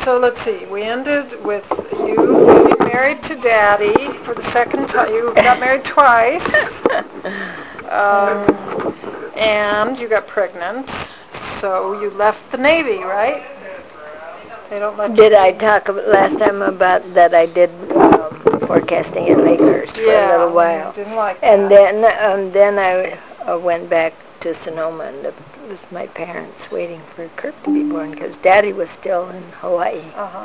So let's see. We ended with you getting married to Daddy for the second time. You got married twice, and you got pregnant. So you left the Navy, right? They don't let Did you. I talk last time about that I did forecasting at Lakehurst for a little Yeah, while? didn't like And that. then I went back to Sonoma, and it was my parents waiting for Kirk to be born because Daddy was still in Hawaii. Uh-huh.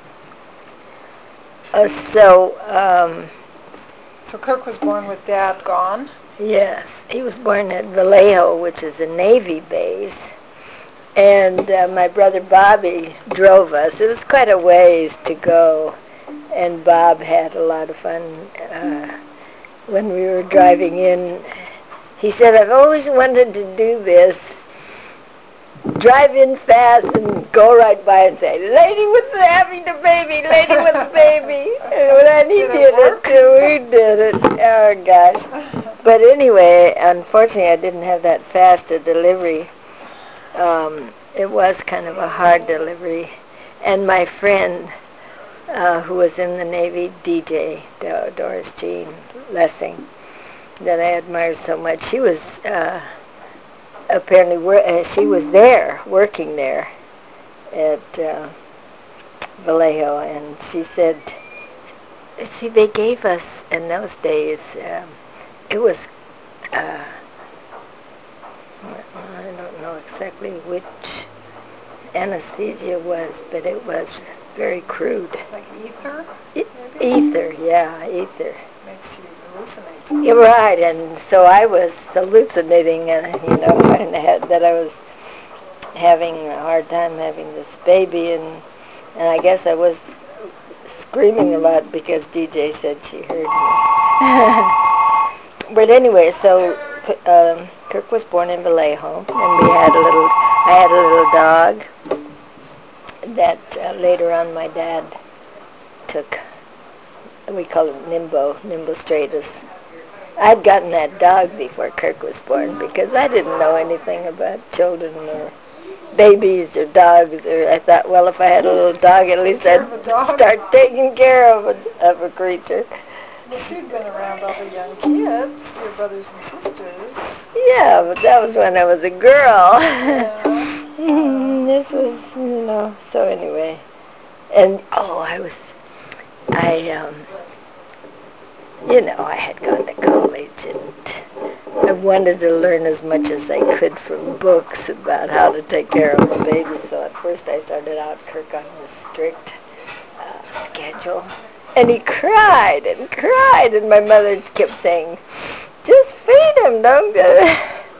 So, So Kirk was born with Dad gone? yes, he was born at Vallejo, which is a Navy base. And my brother Bobby drove us. It was quite a ways to go. And Bob had a lot of fun when we were driving in. He said, I've always wanted to do this. Drive in fast and go right by and say, lady with the having the baby, lady with the baby. And then he did it too. We did it. Oh, gosh. But anyway, unfortunately, I didn't have that fast a delivery. It was kind of a hard delivery. And my friend, who was in the Navy, DJ, Doris Jean Lessing, that I admire so much, she was apparently, she was there, working there at Vallejo, and she said, see, they gave us, in those days, it was, I don't know exactly which anesthesia was, but it was very crude. Like ether? Ether, yeah, ether. Makes you hallucinate. You're right, and so I was hallucinating, and that I was having a hard time having this baby, and I guess I was screaming a lot because DJ said she heard me. But anyway, so Kirk was born in Vallejo, and I had a little dog that later on my dad took. We call it Nimbo Stratus. I'd gotten that dog before Kirk was born because I didn't know anything about children or babies or dogs. Or I thought, well, if I had a little dog, at least I'd start taking care of a creature. But you'd been around all the young kids, your brothers and sisters. Yeah, but that was when I was a girl. Yeah. This was, so anyway. And, I had gone to college, and I wanted to learn as much as I could from books about how to take care of a baby. So at first I started out Kirk on a strict schedule. And he cried and cried, and my mother kept saying, just feed him, don't do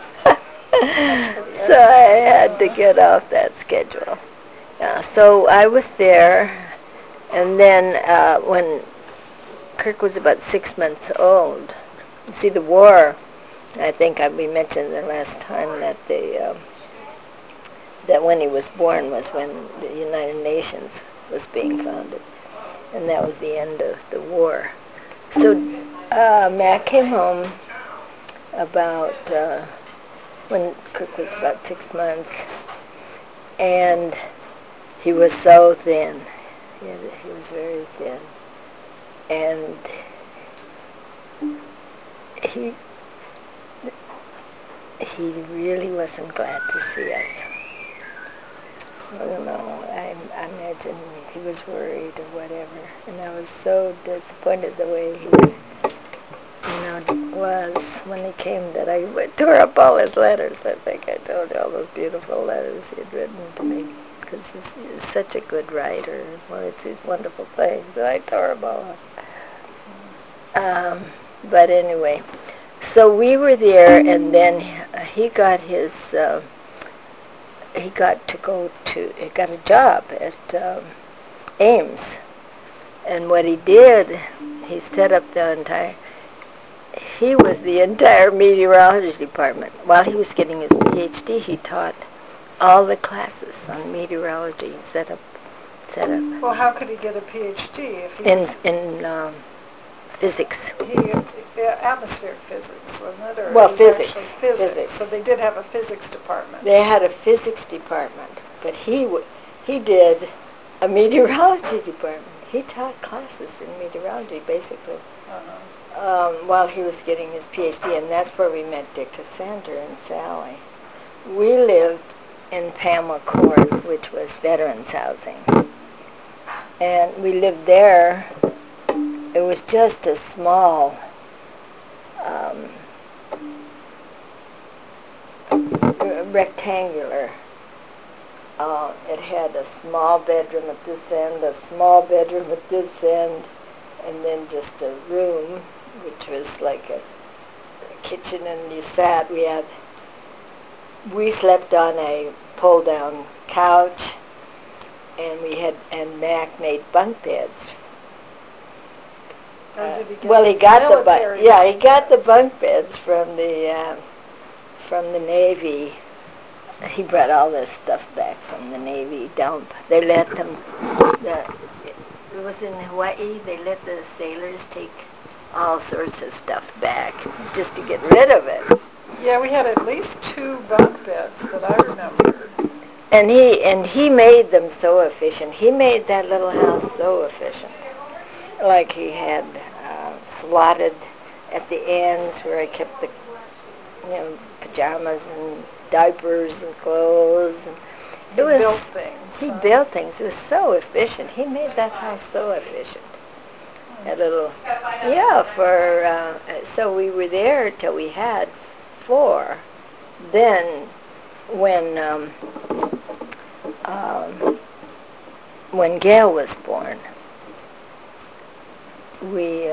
So I had to get off that schedule. So I was there, and then when Kirk was about 6 months old, see, the war, I think we mentioned the last time that that when he was born was when the United Nations was being founded, and that was the end of the war. So Mac came home about when Kirk was about 6 months, and he was so thin. He was very thin, and he really wasn't glad to see us. I don't know. I imagine he was worried or whatever, and I was so disappointed the way he was when he came that I tore up all his letters. I think I told you all those beautiful letters he had written to me, because he's such a good writer. Well, it's these wonderful things. So I tore them all up. But anyway, so we were there, and then he got he got a job at Ames. And what he did, he set up he was the entire meteorology department. While he was getting his PhD, he taught all the classes on meteorology. Set up. Well, how could he get a PhD if he in physics? Atmospheric physics, wasn't it? Or well, physics. Physics. So they did have a physics department. They had a physics department, but he did a meteorology department. He taught classes in meteorology, basically, while he was getting his PhD, and that's where we met Dick Cassandra and Sally. We lived in Pamela Court, which was veterans housing. And we lived there. It was just a small rectangular. It had a small bedroom at this end, a small bedroom at this end, and then just a room, which was like a kitchen, and you sat. We slept on a pull-down couch, and Mac made bunk beds. Did he get Well, he his got military he got the bunk beds from the Navy. He brought all this stuff back from the Navy dump. They let them. It was in Hawaii. They let the sailors take all sorts of stuff back just to get rid of it. Yeah, we had at least 2 bunk beds that I remember. And he made them so efficient. He made that little house so efficient. Like he had slotted at the ends where I kept the pajamas and diapers and clothes. And He built things. He built things. It was so efficient. He made that house so efficient. A little, so we were there till we had 4. Then when Gail was born, we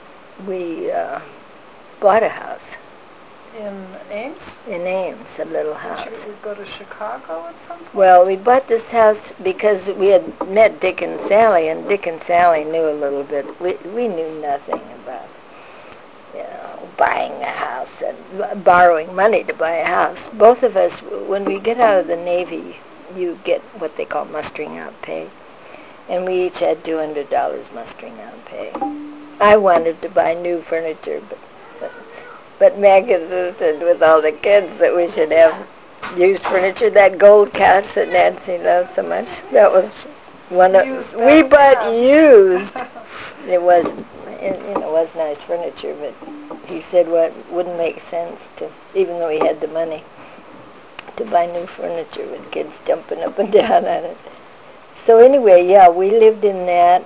bought a house. In Ames? In Ames, a little house. Did you go to Chicago at some point? Well, we bought this house because we had met Dick and Sally, and Dick and Sally knew a little bit. We knew nothing about, buying a house and borrowing money to buy a house. Both of us, when we get out of the Navy, you get what they call mustering out pay. And we each had $200 mustering out pay. I wanted to buy new furniture, but Meg insisted with all the kids that we should have used furniture. That gold couch that Nancy loved so much, that was one of we bought used. It was nice furniture, but he said what wouldn't make sense to, even though he had the money, to buy new furniture with kids jumping up and down on it. So anyway, we lived in that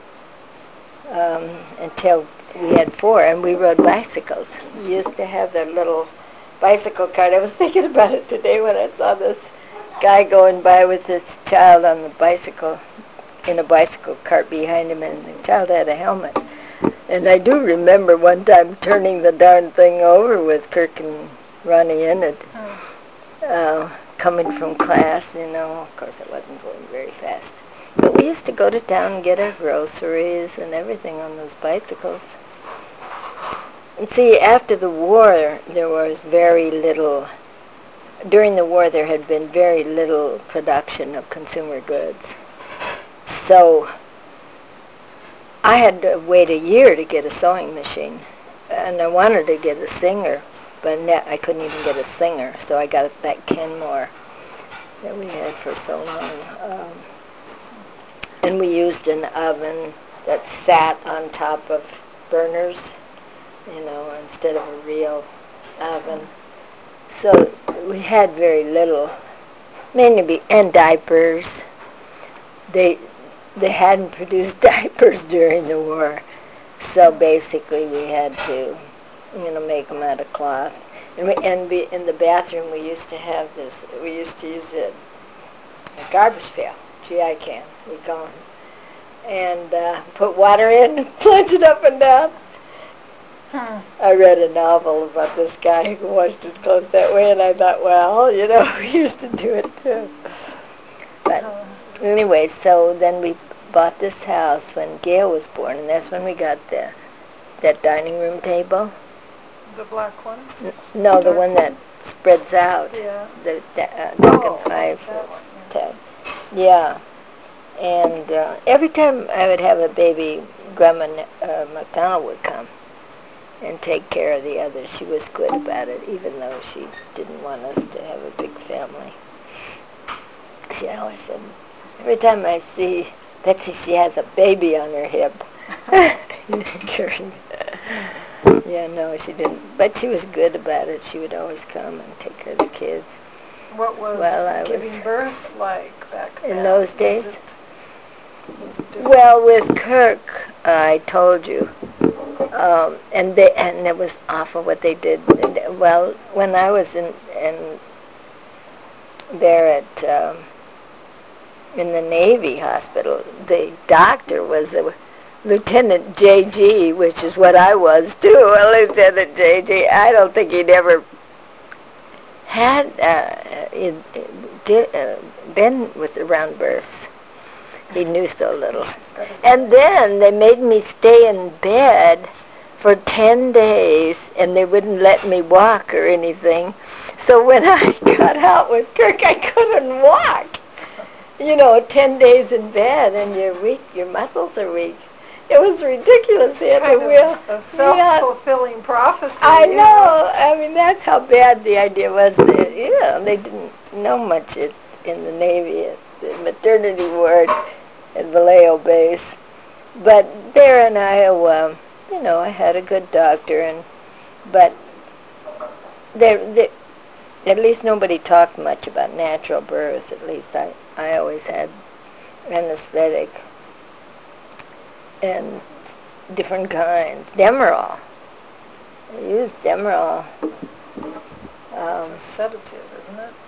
until we had 4, and we rode bicycles. We used to have that little bicycle cart. I was thinking about it today when I saw this guy going by with this child on the bicycle, in a bicycle cart behind him, and the child had a helmet. And I do remember one time turning the darn thing over with Kirk and Ronnie in it, coming from class, Of course, I wasn't going very fast. But we used to go to town and get our groceries and everything on those bicycles. And see, after the war, there was very little, during the war there had been very little production of consumer goods. So I had to wait a year to get a sewing machine. And I wanted to get a singer, but I couldn't even get a singer. So I got that Kenmore that we had for so long. And we used an oven that sat on top of burners, instead of a real oven. So we had very little, and diapers. They hadn't produced diapers during the war, so basically we had to, make them out of cloth. And in the bathroom we used to have this. We used to use a garbage pail, GI can, we call them, and put water in and plunge it up and down. I read a novel about this guy who washed his clothes that way, and I thought, well, we used to do it too. But anyway, so then we bought this house when Gail was born, and that's when we got that dining room table. The black one? No, the one that spreads out. Yeah. The Duncan 5 tab. Yeah. And every time I would have a baby, Grandma McDonald would come and take care of the others. She was good about it, even though she didn't want us to have a big family. She always said, Every time I see Betsy, she has a baby on her hip. Yeah, no, she didn't. But she was good about it. She would always come and take care of the kids. What was giving birth like back then? In those days? Was it well, with Kirk, I told you. And it was awful what they did. Well, when I was in there at in the Navy hospital, the doctor was a Lieutenant J.G., which is what I was too, a Lieutenant J.G. I don't think he'd ever had been with around births. He knew so little. And then they made me stay in bed for 10 days, and they wouldn't let me walk or anything. So when I got out with Kirk, I couldn't walk. 10 days in bed, and you're weak, your muscles are weak. It was ridiculous. They had a self-fulfilling prophecy. I know. I mean, that's how bad the idea was. They didn't know much in the Navy, at the maternity ward at Vallejo Base. But there in Iowa, I had a good doctor, but at least nobody talked much about natural births. At least I always had anesthetic and different kinds. Demerol. I used Demerol. It's a sedative, isn't it?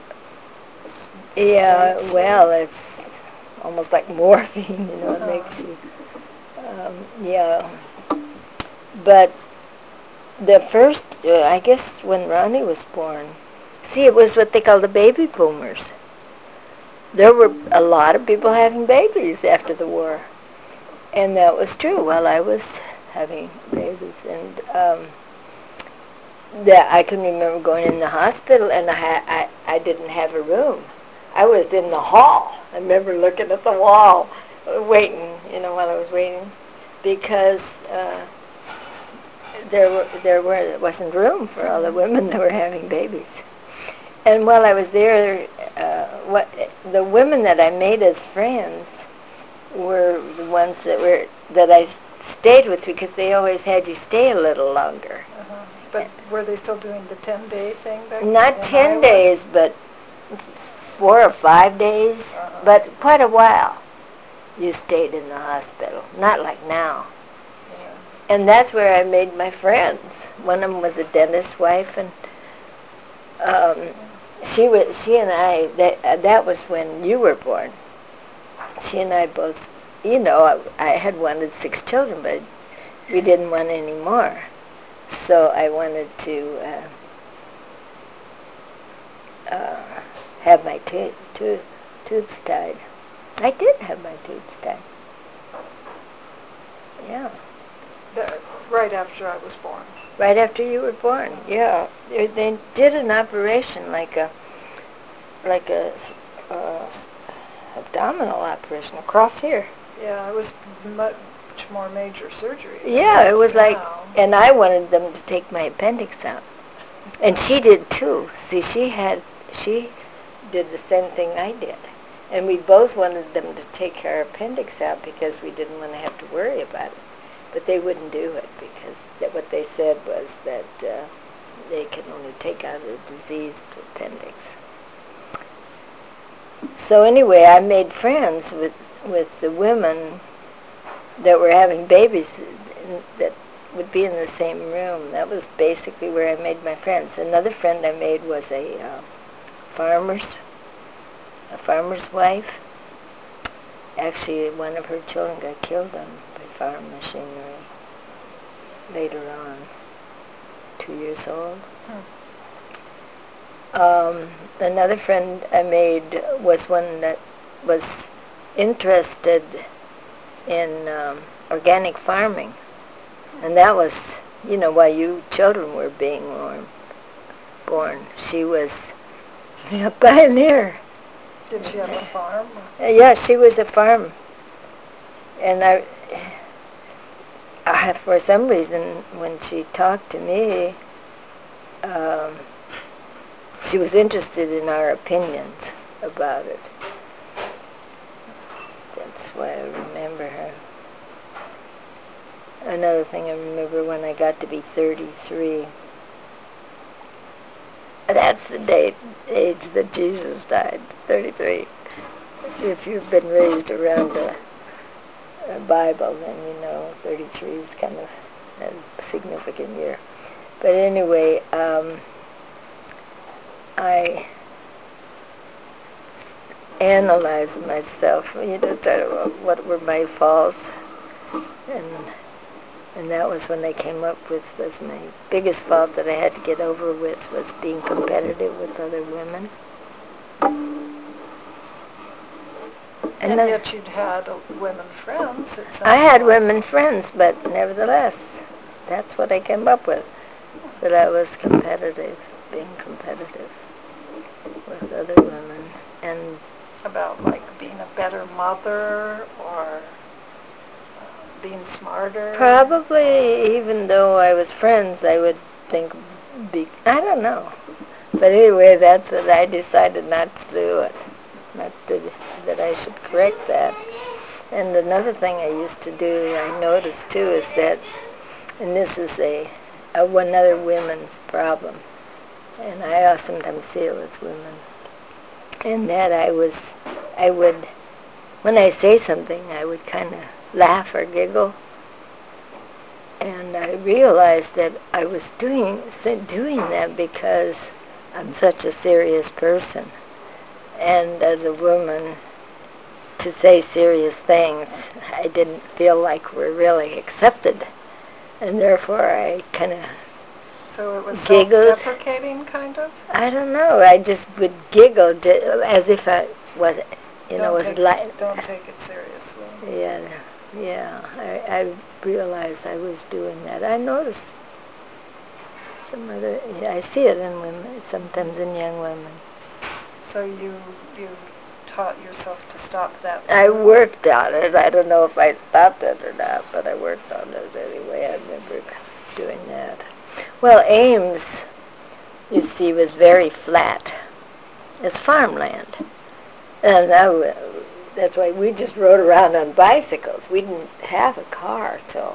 Yeah, well, it's almost like morphine, it makes you, yeah. But the first, I guess when Ronnie was born, it was what they call the baby boomers. There were a lot of people having babies after the war. And that was true while I was having babies. And I can remember going in the hospital, and I didn't have a room. I was in the hall. I remember looking at the wall, waiting, while I was waiting, because there wasn't room for all the women that were having babies. And while I was there, the women that I made as friends were the ones that I stayed with, because they always had you stay a little longer. But were they still doing the 10-day thing back then? Not 10 days, but 4 or 5 days, but quite a while you stayed in the hospital. Not like now. Yeah. And that's where I made my friends. One of them was a dentist's wife, and she and I, that was when you were born. She and I both, I had wanted 6 children, but we didn't want any more. So I wanted to have my tubes tied. I did have my tubes tied. Yeah. Right after I was born. Right after you were born, yeah. They did an operation like a abdominal operation across here. Yeah, it was much more major surgery. Yeah, it was like, and I wanted them to take my appendix out. And she did too. See, she did the same thing I did. And we both wanted them to take our appendix out because we didn't want to have to worry about it. But they wouldn't do it because what they said was that they can only take out a diseased appendix. So anyway, I made friends with the women that were having babies that would be in the same room. That was basically where I made my friends. Another friend I made was a farmer's wife. Actually, one of her children got killed by farm machinery later on, 2 years old. Another friend I made was one that was interested in organic farming. And that was, while you children were being born. She was a pioneer. Did she have a farm? Yeah, she was a farm. And I for some reason, when she talked to me, she was interested in our opinions about it. why I remember her. Another thing I remember when I got to be 33. That's the age that Jesus died, 33. If you've been raised around a Bible, then you know 33 is kind of a significant year. But anyway, I analyzed myself, what were my faults, and that was when I came up with was my biggest fault that I had to get over with was being competitive with other women. And yet you'd had women friends. I had women friends, but nevertheless, that's what I came up with, that I was competitive, being competitive with other women. And about like being a better mother or being smarter? Probably, even though I was friends, I would think, I don't know. But anyway, that's what I decided not to do it. That I should correct that. And another thing I used to do, I noticed too, is that, and this is another women's problem, and I sometimes see it with women, and that I would, when I say something, I would kind of laugh or giggle, and I realized that I was doing that because I'm such a serious person. And as a woman, to say serious things, I didn't feel like were really accepted. And therefore I kind of So it was giggled. Self-deprecating, kind of? I don't know. I just would giggle as if I was, Don't take it seriously. Yeah. I realized I was doing that. I noticed I see it in women, sometimes in young women. So you taught yourself to stop that? I worked on it. I don't know if I stopped it or not, but I worked on it anyway. I remember doing that. Well, Ames, you see, was very flat. It's farmland. And that's why we just rode around on bicycles. We didn't have a car till,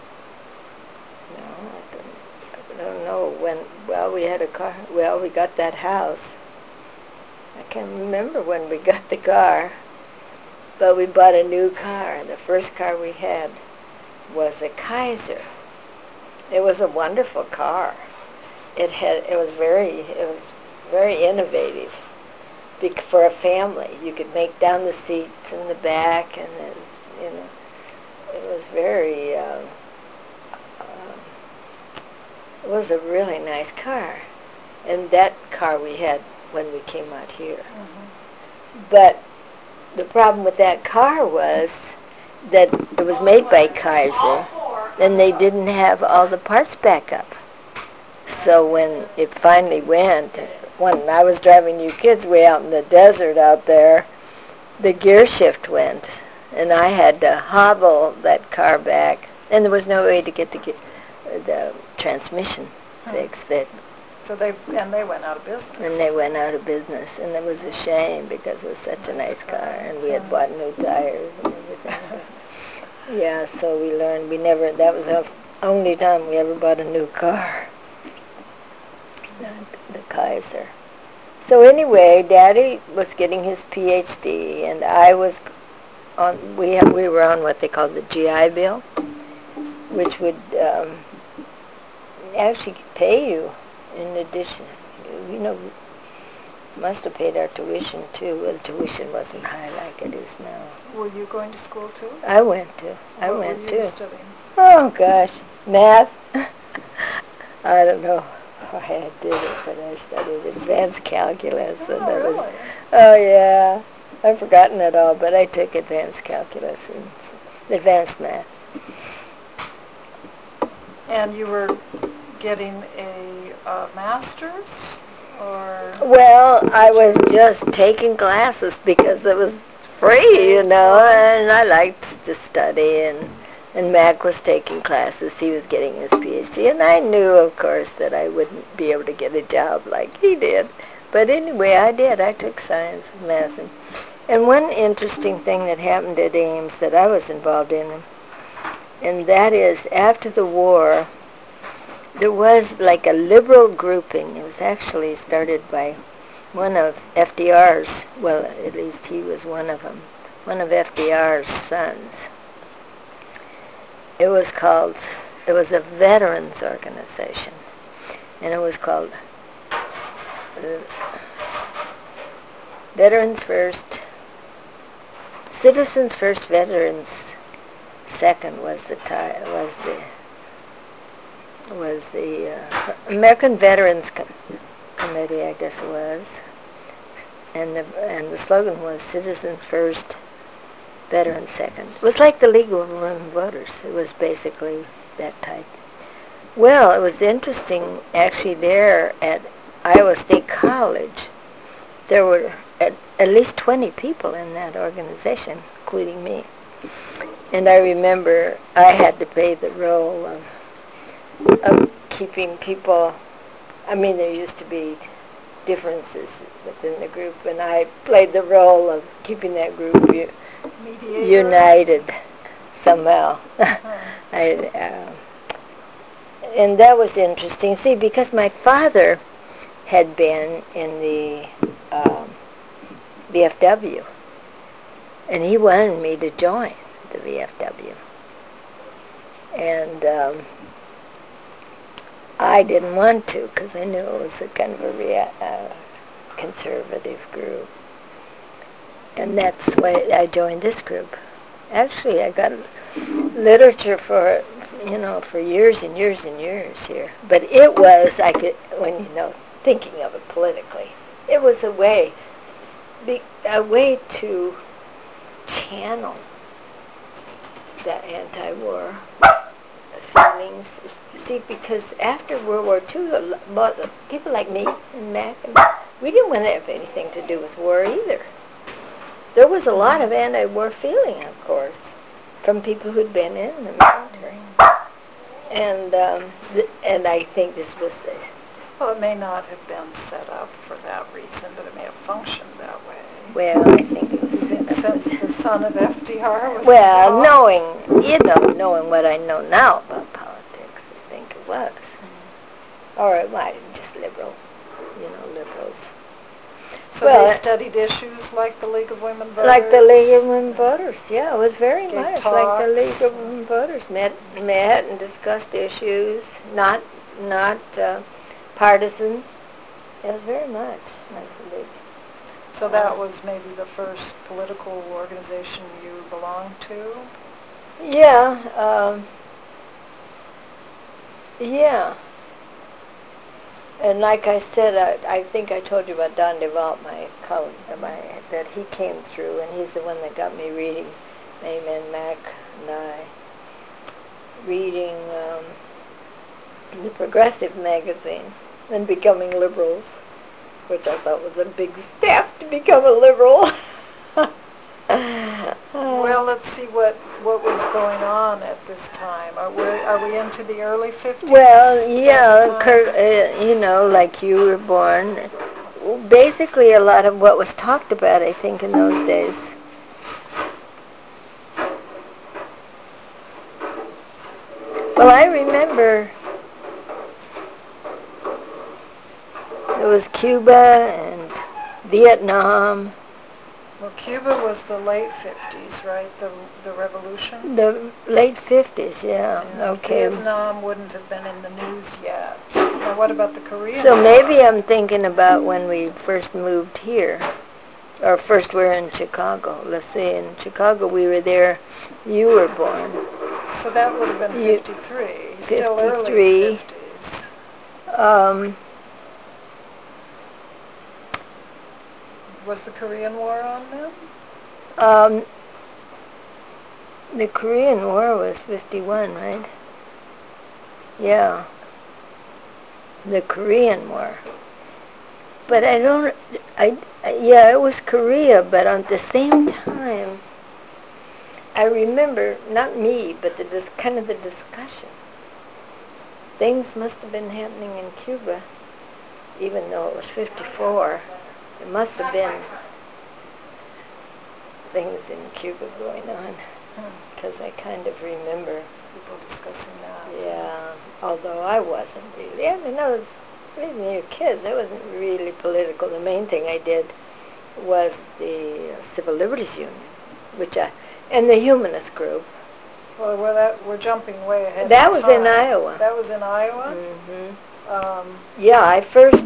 I don't know when, we had a car. Well, we got that house. I can't remember when we got the car, but we bought a new car, and the first car we had was a Kaiser. It was a wonderful car. It was very innovative for a family. You could make down the seats in the back, and it was very. It was a really nice car, and that car we had when we came out here. Mm-hmm. But the problem with that car was that it was made by Kaiser, and they didn't have all the parts back up. So when it finally went, when I was driving you kids way out in the desert out there, the gear shift went, and I had to hobble that car back, and there was no way to get the transmission fixed. So they went out of business. And they went out of business, and it was a shame because it was such a nice car, and we had bought new tires and everything. Yeah, so we learned. That was the only time we ever bought a new car. The Kaiser. So anyway, Daddy was getting his PhD, and I was on. We were on what they called the GI Bill, which would actually pay you in addition. Must have paid our tuition too. Well, tuition wasn't high like it is now. Were you going to school too? I went to. What were you studying? Oh gosh, math. I don't know how I did it, but I studied advanced calculus. And really? Oh yeah, I've forgotten it all, but I took advanced calculus and advanced math. And you were getting a master's? Well, I was just taking classes because it was free, and I liked to study, and Mac was taking classes. He was getting his PhD, and I knew, of course, that I wouldn't be able to get a job like he did. But anyway, I did. I took science and math, And one interesting thing that happened at Ames that I was involved in, and that is after the war, there was like a liberal grouping. It was actually started by one of FDR's, well, at least he was one of them, one of FDR's sons. It was called, it was a veterans organization, and it was called Veterans First, Citizens First, Veterans Second was the American Veterans Committee, I guess it was, and the slogan was Citizens First, Veterans Second. It was like the League of Women Voters. It was basically that type. Well, it was interesting actually there at Iowa State College. There were at least 20 people in that organization, including me. And I remember I had to play the role of keeping people, I mean, there used to be differences within the group, and I played the role of keeping that group united somehow. And that was interesting. See, because my father had been in the VFW, and he wanted me to join the VFW. And I didn't want to because I knew it was a kind of a conservative group. And that's why I joined this group. Actually, I got literature for it, for years and years and years here. But it was, thinking of it politically, it was a way to channel the anti-war feelings. See, because after World War II, people like me and Mac, we didn't want to have anything to do with war either. There was a lot of anti-war feeling, of course, from people who'd been in the military. And I think this was the... Well, it may not have been set up for that reason, but it may have functioned that way. Well, I think it was set up. Since the son of FDR was well, knowing what I know now about politics, I think it was. Or it might have just liberals. So they studied issues like the League of Women Voters? Like the League of Women Voters, yeah. It was very much talks. like the League of Women Voters. Met and discussed issues, not partisan. It was very much like the League. So that was maybe the first political organization you belonged to? Yeah. Yeah. And like I said, I think I told you about Don DeVault, my colleague, that he came through, and he's the one that got me reading, Mayman Mac and I, reading the Progressive magazine and becoming liberals, which I thought was a big step to become a liberal. Well, let's see what was going on at this time. Are we into the early 50s? Well, yeah, like you were born. Basically, a lot of what was talked about, I think, in those days. Well, I remember it was Cuba and Vietnam. Well, Cuba was the late 50s, right? The revolution? The late 50s, yeah. Okay. Vietnam wouldn't have been in the news yet. Now, what about the Korean So War? maybe I'm thinking about when we first moved here, or first we were in Chicago. Let's see, in Chicago we were there. You were born. So that would have been 53. 53. Still early 50s. Was the Korean War on then? The Korean War was 51, right? Yeah. The Korean War. But yeah, it was Korea, but at the same time, I remember, not me, but the discussion. Things must have been happening in Cuba, even though it was 54. It must have been things in Cuba going on, because I kind of remember People discussing that. Yeah, although I wasn't really. I mean, I was raising your kids. I wasn't really political. The main thing I did was the Civil Liberties Union, and the humanist group. Well, we're jumping way ahead. That was in Iowa. That was in Iowa? Mm-hmm. Yeah, I first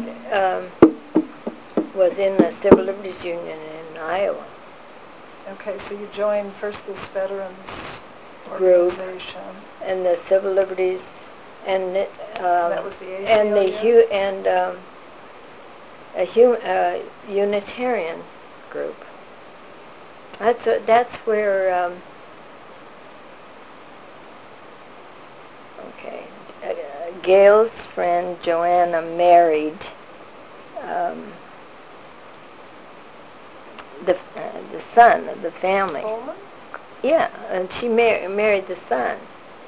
was in the Civil Liberties Union in Iowa. Okay, so you joined first this veterans group organization. And the Civil Liberties, and that was the ACLU? and a Unitarian group. That's where. Okay, Gail's friend Joanna married the son of the family. Coleman? Yeah, and she married the son.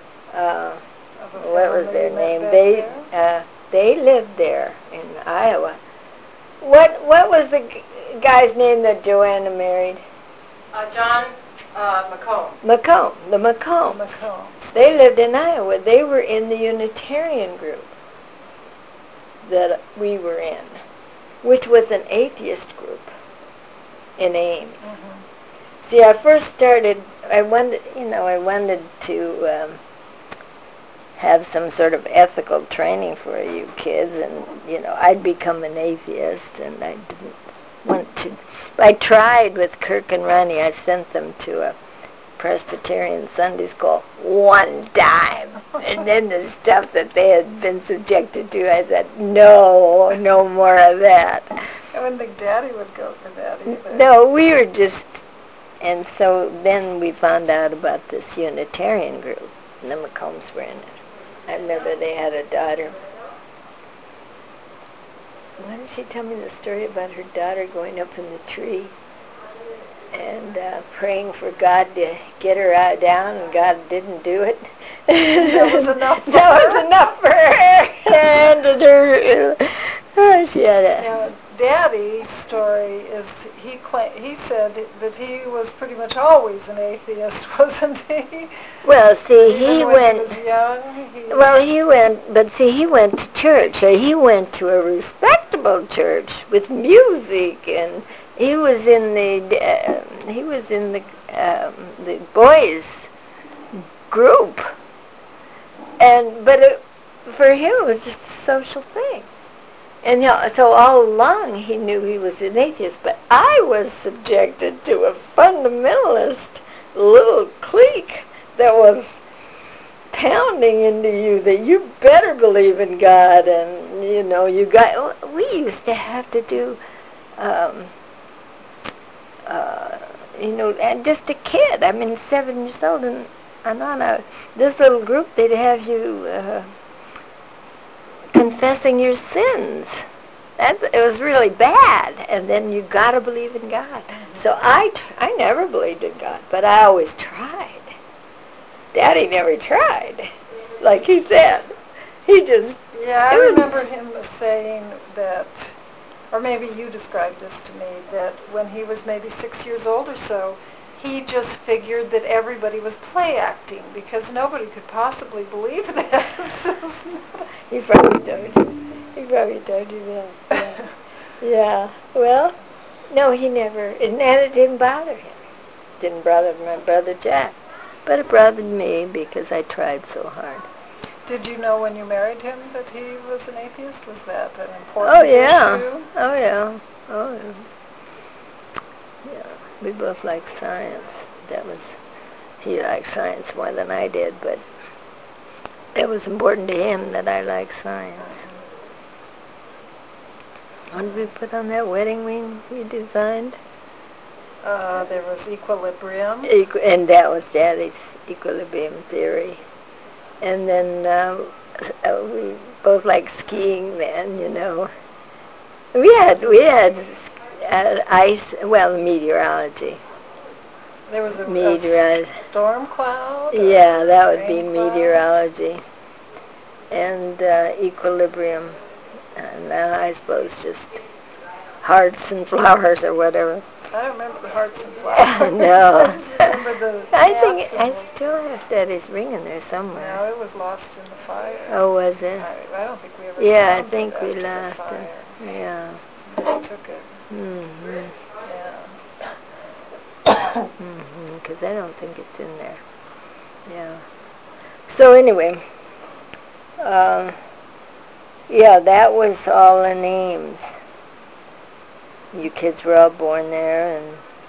What was their name? They lived there in Iowa. What was the guy's name that Joanna married? John McComb. The McCombs. They lived in Iowa. They were in the Unitarian group that we were in, which was an atheist group in Ames. Mm-hmm. See, I first started. I wanted to have some sort of ethical training for you kids, and I'd become an atheist, and I didn't want to. I tried with Kirk and Ronnie. I sent them to a Presbyterian Sunday school one time, and then the stuff that they had been subjected to, I said, no more of that. I wouldn't think Daddy would go for that either. No, we were just, and so then we found out about this Unitarian group, and the McCombs were in it. I remember they had a daughter. Why did she tell me the story about her daughter going up in the tree and praying for God to get her down, and God didn't do it? That was enough for her. That was enough for her. And she had a... Daddy's story is he said that he was pretty much always an atheist, wasn't he? Well, see, he was young. He went to church. He went to a respectable church with music, and he was in the boys group. But for him, it was just a social thing. And so all along he knew he was an atheist, but I was subjected to a fundamentalist little clique that was pounding into you that you better believe in God, and we used to have to do, and just a kid, 7 years old, and on this little group they'd have you confessing your sins. It was really bad, and then you got to believe in God. So I never believed in God, but I always tried. Daddy never tried, like he said. He just... Yeah, I remember him saying that, or maybe you described this to me, that when he was maybe 6 years old or so, he just figured that everybody was play acting because nobody could possibly believe this. He probably told you that. Yeah. Yeah. Well, no, he never, and it didn't bother him. It didn't bother my brother Jack, but it bothered me because I tried so hard. Did you know when you married him that he was an atheist? Was that an important issue? Oh yeah. Yeah, we both liked science. He liked science more than I did, but it was important to him that I liked science. What did we put on that wedding ring we designed? There was equilibrium. And that was Daddy's equilibrium theory. And then we both liked skiing then, We had meteorology. There was a storm cloud? Yeah, that would be meteorology. And equilibrium. And I suppose just hearts and flowers or whatever. I don't remember the hearts and flowers. No. I just remember the I hats think and I the... still have Daddy's ring in there somewhere. No, it was lost in the fire. Oh, was it? I don't think we ever Yeah, I found think it we after the lost fire. it. Yeah. Somebody took it. Mhm. Yeah. Mhm. Because I don't think it's in there. Yeah. So anyway, uh, yeah, that was all in Ames. You kids were all born there,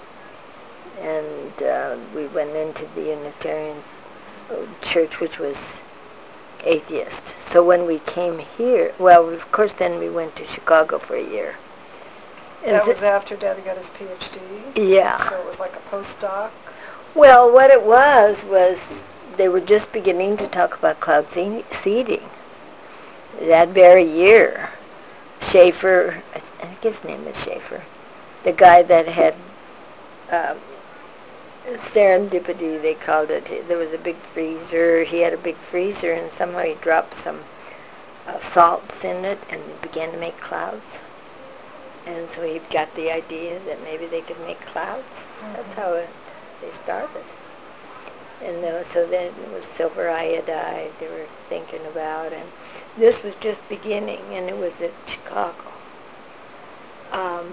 and we went into the Unitarian church, which was atheist. So when we came here, well, of course, then we went to Chicago for a year. That was after Daddy got his PhD? Yeah. So it was like a postdoc? Well, what it was they were just beginning to talk about cloud seeding. That very year, Schaefer, I think his name is Schaefer, the guy that had um, serendipity, they called it. There was a big freezer. He had a big freezer, and somehow he dropped some salts in it and began to make clouds. And so he got the idea that maybe they could make clouds. Mm-hmm. That's how they started. And so then it was silver iodide they were thinking about, and this was just beginning, and it was at Chicago. Um,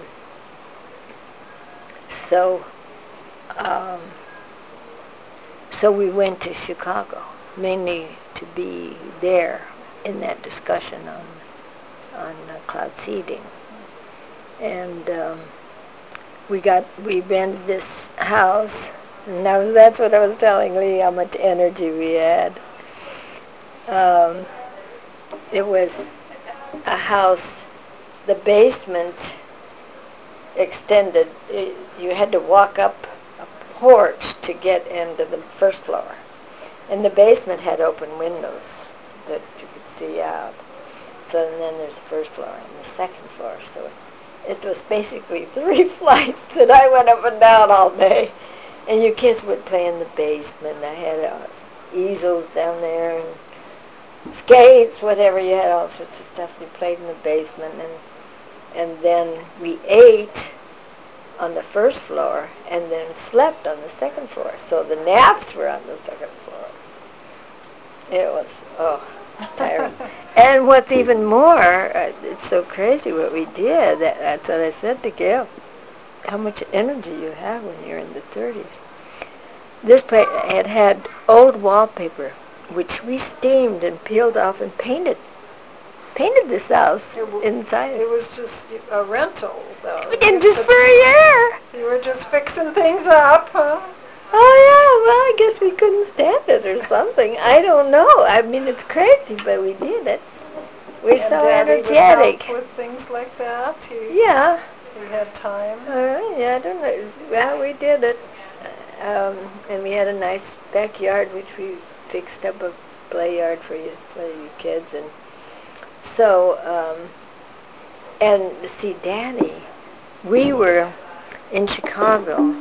so, um, so we went to Chicago, mainly to be there in that discussion on cloud seeding. And we rented this house. Now that's what I was telling Lee, how much energy we had. It was a house, the basement extended. You had to walk up a porch to get into the first floor. And the basement had open windows that you could see out. So and then there's the first floor and the second floor. So it was basically 3 flights that I went up and down all day. And your kids would play in the basement. I had easels down there and skates, whatever. You had all sorts of stuff. We played in the basement. And then we ate on the first floor and then slept on the second floor. So the naps were on the second floor. It was, tiring. And what's even more, it's so crazy what we did. That's what I said to Gail. How much energy you have when you're in the 30s. This place had old wallpaper, which we steamed and peeled off and painted this house inside. It was just a rental, though. And just for a year. You were just fixing things up, huh? Oh, yeah, well, I guess we couldn't stand it or something. I don't know. I mean, it's crazy, but we did it. We're so Daddy energetic. would help with things like that? Yeah. He had time? Yeah, I don't know. Well, we did it. And we had a nice backyard, which we fixed up a play yard for you kids. And so, and see, Danny, we were in Chicago.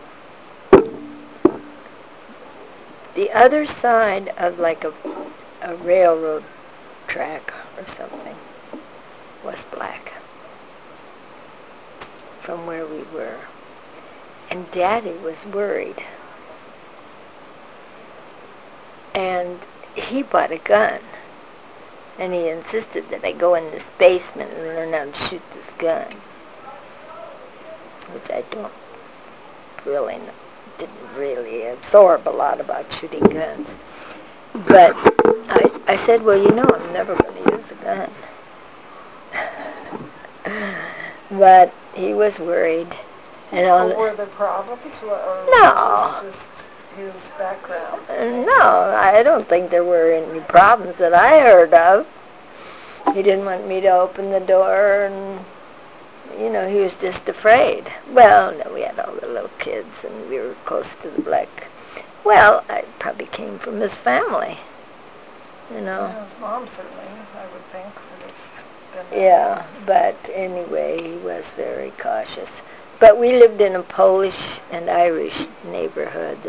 The other side of like a railroad track or something was black from where we were. And Daddy was worried. And he bought a gun. And he insisted that I go in this basement and learn how to shoot this gun. Which I didn't really absorb a lot about shooting guns. But I said, well, I'm never going to use a gun. But he was worried. And were there problems? Or no. Was this just his background? No, I don't think there were any problems that I heard of. He didn't want me to open the door, and, he was just afraid. Well, no, we had all the little kids, and we were close to the black. Well, I probably came from his family, Yeah, his mom certainly, I would think, would have been. Yeah, but anyway, he was very cautious. But we lived in a Polish and Irish neighborhood.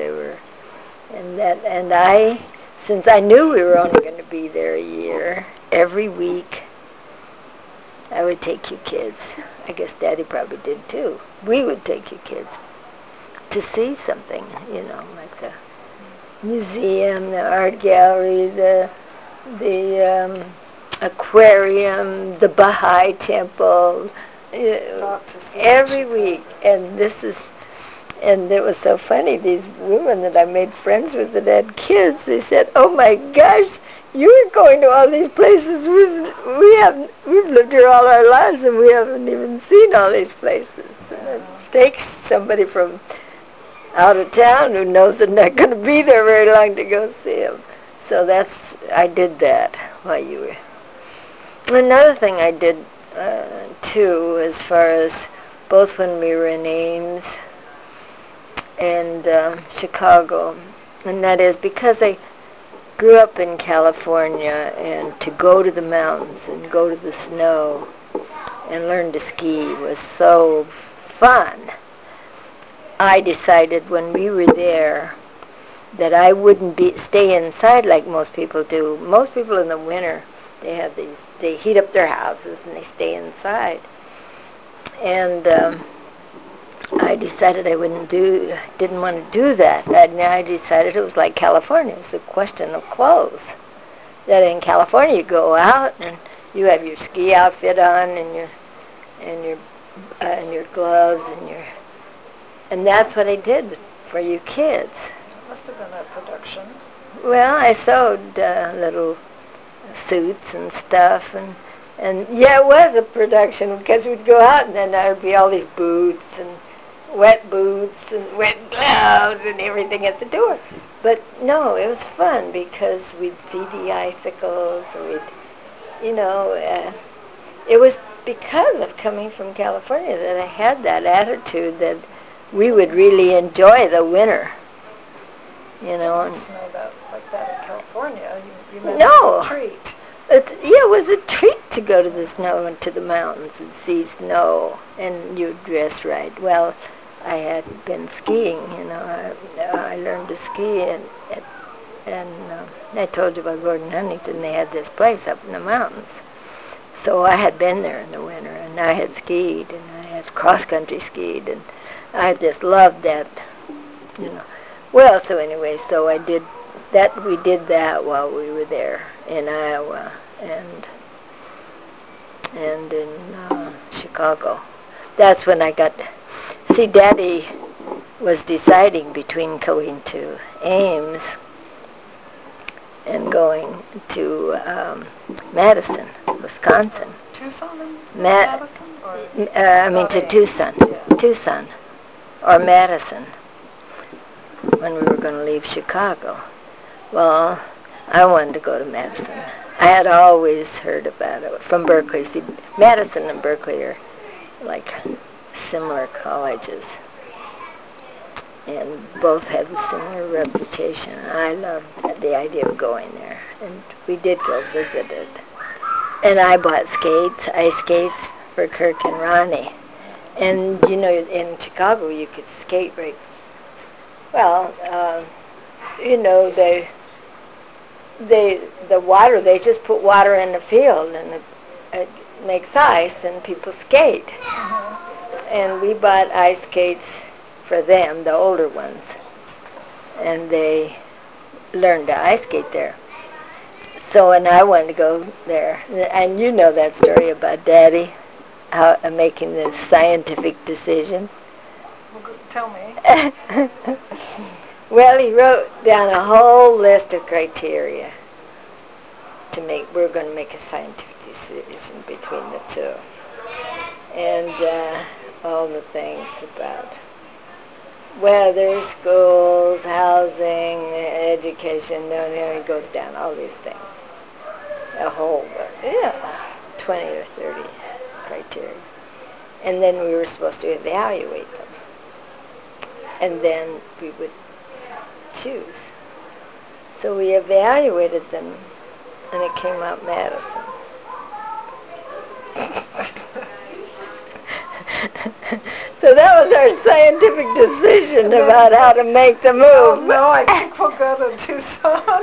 Since I knew we were only going to be there a year, every week I would take you kids. I guess Daddy probably did too. we would take you kids to see something, like the museum, the art gallery, the aquarium, the Baha'i temple, every week. And it was so funny, these women that I made friends with that had kids, they said, "Oh my gosh, you're going to all these places. We've lived here all our lives and we haven't even seen all these places." And it takes somebody from out of town who knows they're not going to be there very long to go see them. So I did that while you were. Another thing I did too, as far as both when we were in Ames and Chicago, and that is because I grew up in California, and to go to the mountains and go to the snow and learn to ski was so fun. I decided when we were there that I wouldn't stay inside like most people do. Most people in the winter, they heat up their houses and they stay inside. And I decided I didn't want to do that. And I decided it was like California. It was a question of clothes. That in California you go out and you have your ski outfit on and your gloves and that's what I did for you kids. Must have been a production. Well, I sewed little suits and stuff, and yeah, it was a production because we'd go out and then there'd be all these boots and wet gloves and everything at the door. But no, it was fun because we'd see the icicles and it was because of coming from California that I had that attitude that we would really enjoy the winter. It didn't snow like that in California. You meant No. It was a treat. It was a treat to go to the snow and to the mountains and see snow, and you dress right. Well, I had been skiing, I learned to ski, and I told you about Gordon Huntington. They had this place up in the mountains. So I had been there in the winter, and I had skied, and I had cross-country skied, and I just loved that, Well, so anyway, so I did that. We did that while we were there in Iowa and in Chicago. That's when I got. See, Daddy was deciding between going to Ames and going to Madison, Wisconsin. Tucson and Madison? To Tucson. Yeah. Tucson or Madison when we were going to leave Chicago. Well, I wanted to go to Madison. I had always heard about it from Berkeley. See, Madison and Berkeley are like similar colleges, and both have a similar reputation. I loved the idea of going there, and we did go visit it. And I bought ice skates for Kirk and Ronnie. And, in Chicago you could skate right. Well, the water, they just put water in the field and it makes ice and people skate. Mm-hmm. And we bought ice skates for them, the older ones. And they learned to ice skate there. So, and I wanted to go there. And you know that story about Daddy, making this scientific decision. Well, tell me. Well, he wrote down a whole list of criteria we're going to make a scientific decision between the two. And all the things about weather, schools, housing, education, he goes down all these things. A whole, 20 or 30 criteria. And then we were supposed to evaluate them. And then we would choose. So we evaluated them, and it came out Madison. So that was our scientific decision about how to make the move. No, I think we'll go to Tucson.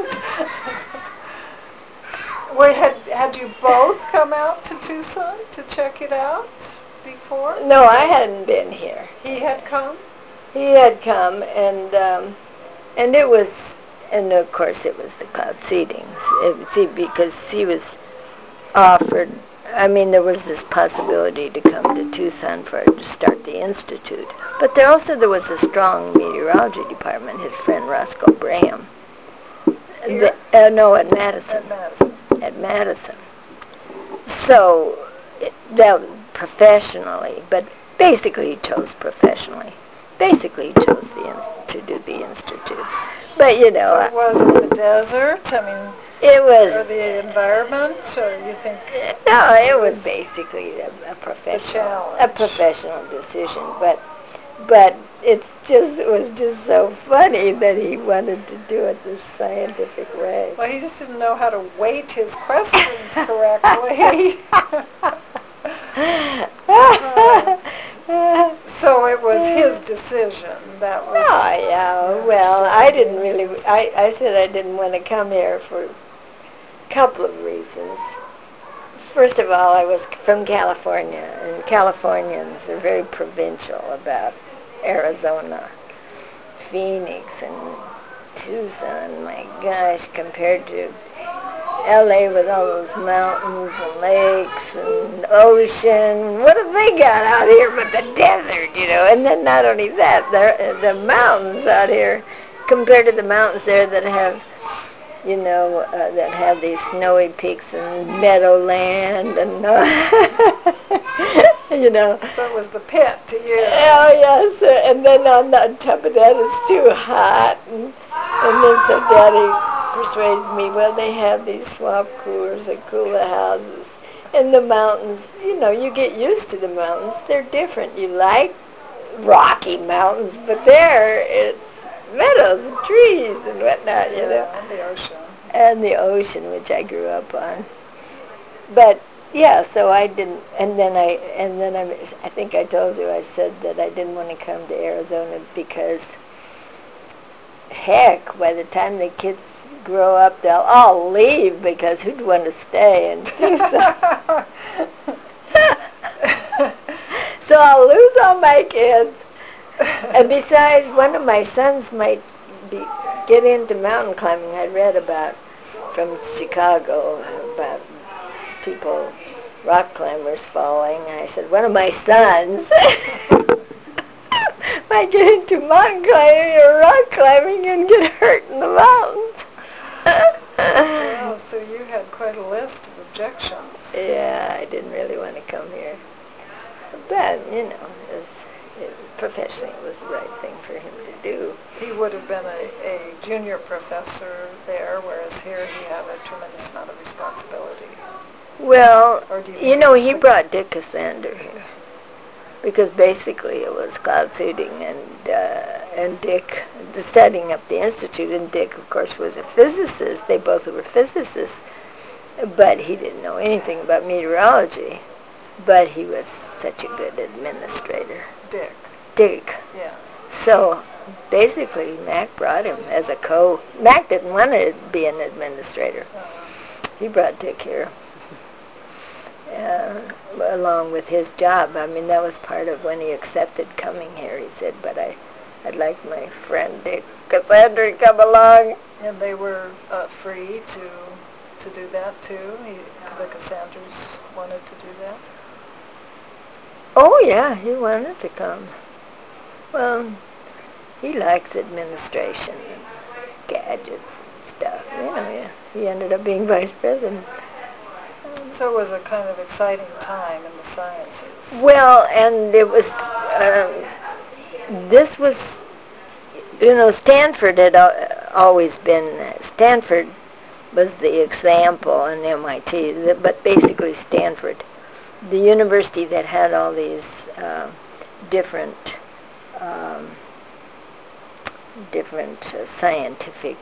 Wait, had you both come out to Tucson to check it out? before? No, I hadn't been here. He had come? He had come, and it was, and of course it was the cloud seeding. See, because he was offered, I mean, there was this possibility to come to Tucson to start the institute. But there was a strong meteorology department. His friend Roscoe Braham. Here? No, at Madison. At Madison. At Madison. So, that professionally, but basically he chose professionally. Basically he chose to do the institute. But, you know. So it was in the desert? I mean, it was. Or the environment? Or you think? No, it was basically a professional decision. But it was just so funny that he wanted to do it this scientific way. Well, he just didn't know how to weight his questions correctly. So it was his decision. That was. Oh, yeah. Well, I didn't really. I said I didn't want to come here for a couple of reasons. First of all, I was from California, and Californians are very provincial about Arizona, Phoenix, and Tucson. My gosh, compared to L.A. with all those mountains and lakes and ocean, what have they got out here but the desert, you know? And then not only that, the mountains out here, compared to the mountains there that have, you know, that have these snowy peaks and meadowland and, you know. So it was the pit to you. Oh, yes. And then on top of that, it's too hot. And then so Daddy persuades me, well, they have these swamp coolers that cool the houses. And the mountains, you know, you get used to the mountains. They're different. You like rocky mountains, but there it's meadows and trees and whatnot, you know. And the ocean. And the ocean, which I grew up on. But yeah, so I didn't, and then I think I told you, I said that I didn't want to come to Arizona because, heck, by the time the kids grow up, they'll all leave because who'd want to stay and do something? So I'll lose all my kids. And besides, one of my sons might get into mountain climbing. I read about from Chicago about people, rock climbers falling. I said, one of my sons might get into mountain climbing or rock climbing and get hurt in the mountains. Well, so you had quite a list of objections. Yeah, I didn't really want to come here. But, you know, professionally it was the right thing for him to do. He would have been a junior professor there, whereas here he had a tremendous amount of responsibility. Well, You know, he brought Dick Cassander here because basically it was cloud seeding and Dick setting up the institute, and Dick, of course, was a physicist. They both were physicists, but he didn't know anything about meteorology. But he was such a good administrator. Dick. Yeah. So basically, Mac brought him as a Mac didn't want to be an administrator. He brought Dick here. Along with his job. I mean, that was part of when he accepted coming here. He said, but I'd like my friend Dick Cassander to come along. And they were free to do that, too? The Cassanders wanted to do that? Oh, yeah, he wanted to come. Well, he likes administration and gadgets and stuff. You know, yeah. He ended up being vice president. So it was a kind of exciting time in the sciences. Well, and it was, this was, you know, Stanford had always been, Stanford was the example in MIT, but basically Stanford, the university that had all these different scientific,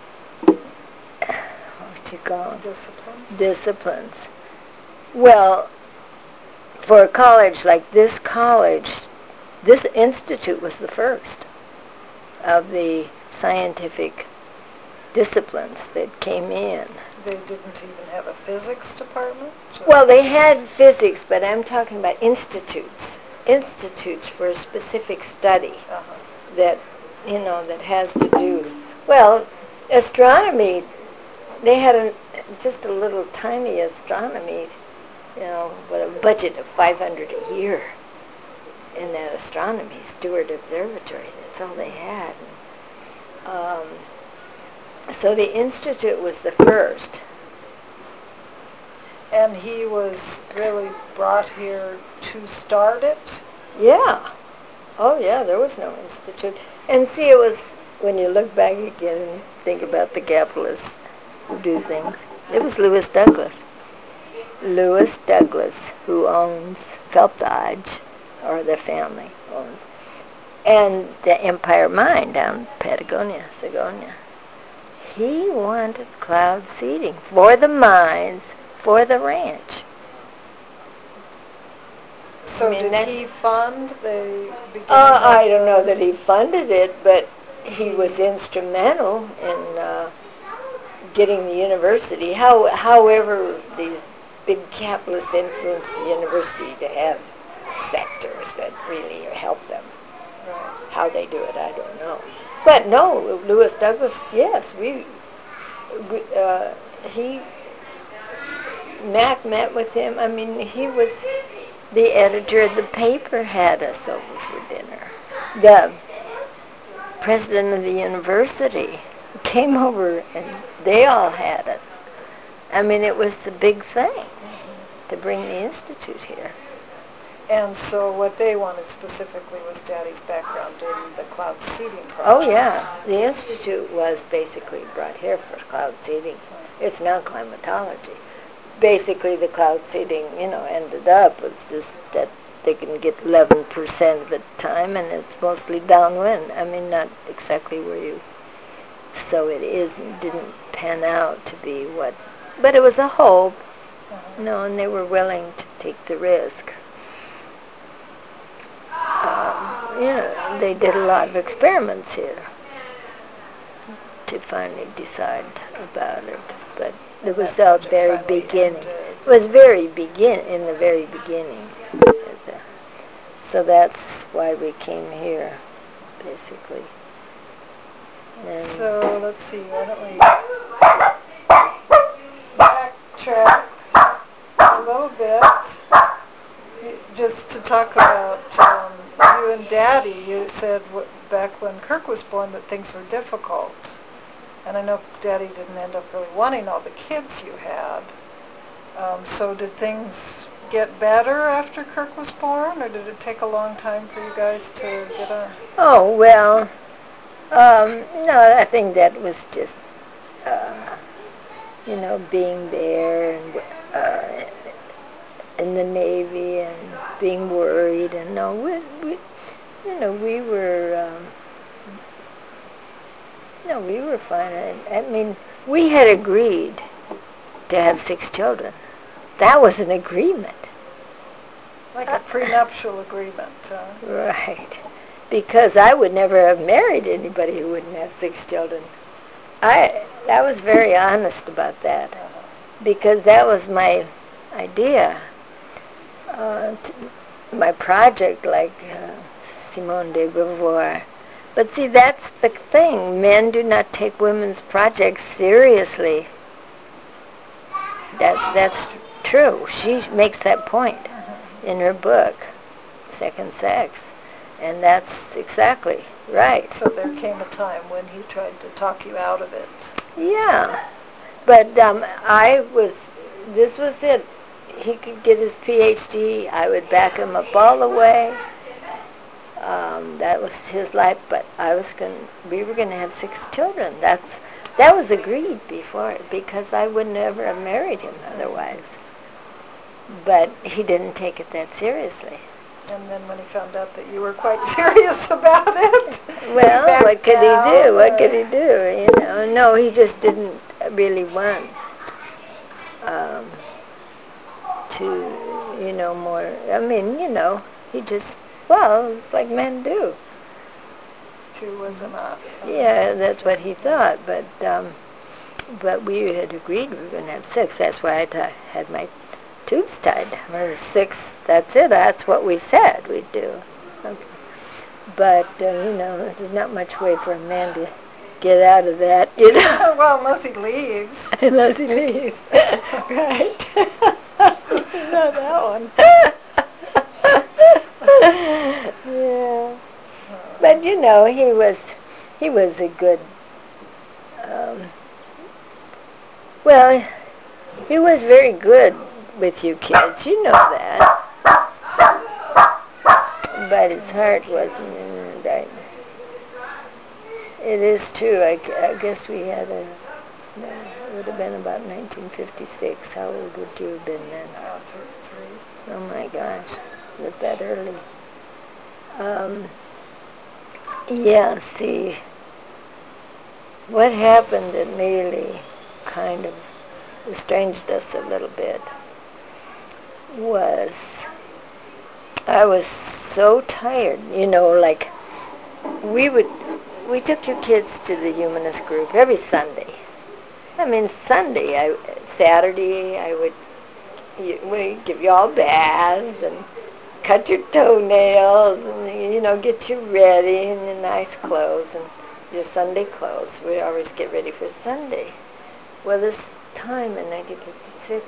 what you call them? Disciplines. Well, for a college like this college, this institute was the first of the scientific disciplines that came in. They didn't even have a physics department? Well, they had physics, but I'm talking about institutes for a specific study that, that has to do, well, astronomy. They had just a little tiny astronomy, with a budget of $500 a year in that astronomy Stewart Observatory. That's all they had. So the institute was the first. And he was really brought here to start it? Yeah. Oh, yeah, there was no institute. And see, it was, when you look back again and think about the capitalists who do things, it was Lewis Douglas. Lewis Douglas, who owns Phelps Dodge, or the family owns, and the Empire Mine down Patagonia, Segonia. He wanted cloud seeding for the mines, for the ranch. So did he fund the beginning? I don't know that he funded it, but he was instrumental in getting the university. However, these big capitalists influenced the university to have sectors that really help them. Right. How they do it, I don't know. But no, Lewis Douglas, yes, Mac met with him. I mean, he was the editor of the paper, had us over for dinner. The president of the university came over, and they all had us. I mean, it was a big thing to bring the institute here. And so what they wanted specifically was Daddy's background in the cloud seeding project. Oh, yeah. The institute was basically brought here for cloud seeding. It's now climatology. Basically, the cloud seeding, ended up with just that they can get 11% of the time, and it's mostly downwind. I mean, not exactly where you... So it didn't pan out to be what... But it was a hope, and they were willing to take the risk. They did a lot of experiments here to finally decide about it. But it was the very beginning. It was in the very beginning. So that's why we came here, basically. And so let's see, why don't we backtrack a little bit, just to talk about you and Daddy. You said back when Kirk was born that things were difficult. And I know Daddy didn't end up really wanting all the kids you had. So did things get better after Kirk was born, or did it take a long time for you guys to get on? Oh, well, no, I think that was just, being there and in the Navy and being worried. And no, we were fine. I mean, we had agreed to have 6 children. That was an agreement. Like a prenuptial agreement. Right. Because I would never have married anybody who wouldn't have 6 children. I was very honest about that. Because that was my idea. My project, like Simone de Beauvoir. But see, that's the thing. Men do not take women's projects seriously. That's true. She makes that point in her book, Second Sex. And that's exactly right. So there came a time when he tried to talk you out of it. Yeah. But this was it. He could get his PhD. I would back him up all the way. That was his life, but we were going to have 6 children. That was agreed before, because I would never have married him otherwise. But he didn't take it that seriously. And then when he found out that you were quite serious about it, well, what could he do? What could he do? No, he just didn't really want to, more. I mean, he just, it's like men do. 2 was enough. Yeah, that's what he thought. But But we had agreed we were going to have 6. That's why I had my tubes tied. Or 6, that's it. That's what we said we'd do. Okay. But, there's not much way for a man to get out of that, Well, unless he leaves. Unless he leaves. Right. Not that one. Yeah. But, he was a good, well, he was very good with you kids. You know that. But his heart wasn't in it. It is true. I guess we had it would have been about 1956. How old would you have been then? 3. Oh my gosh, was that early? Yeah, see, what happened that really kind of estranged us a little bit was I was so tired, like we took your kids to the humanist group every Sunday. I mean, Saturday, we give you all baths and cut your toenails and, get you ready in your nice clothes and your Sunday clothes. We always get ready for Sunday. Well, this time in 1956,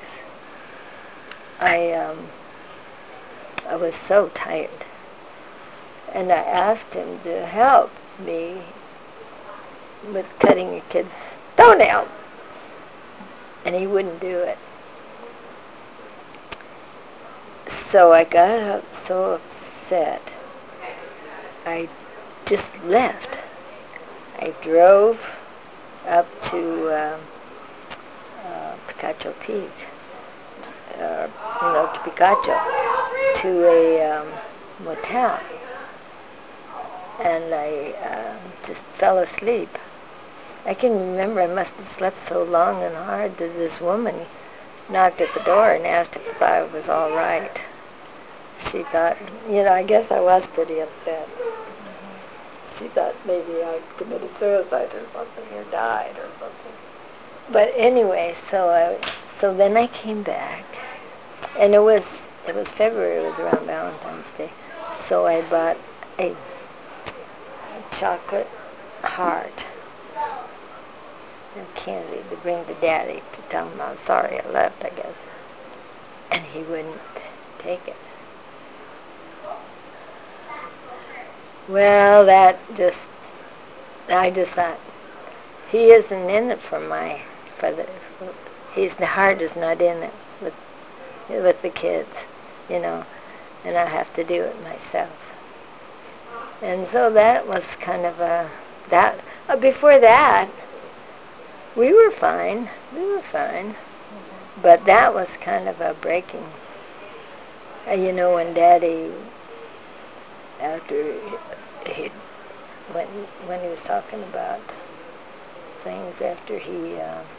I was so tired. And I asked him to help me with cutting your kid's toenails. And he wouldn't do it. So I got so upset, I just left. I drove up to Picacho Peak, to Picacho, to a motel. And I just fell asleep. I can remember I must have slept so long and hard that this woman knocked at the door and asked if I was all right. She thought, I guess I was pretty upset. She thought maybe I committed suicide or something, or died or something. But anyway, so then I came back, and it was February. It was around Valentine's Day. So I bought a chocolate heart and candy to bring to Daddy to tell him I'm sorry I left, I guess. And he wouldn't take it. Well, I just thought, he isn't in it the heart is not in it with the kids, and I have to do it myself. And so that was kind of before that, we were fine. But that was kind of a breaking. When Daddy, after when he was talking about things after he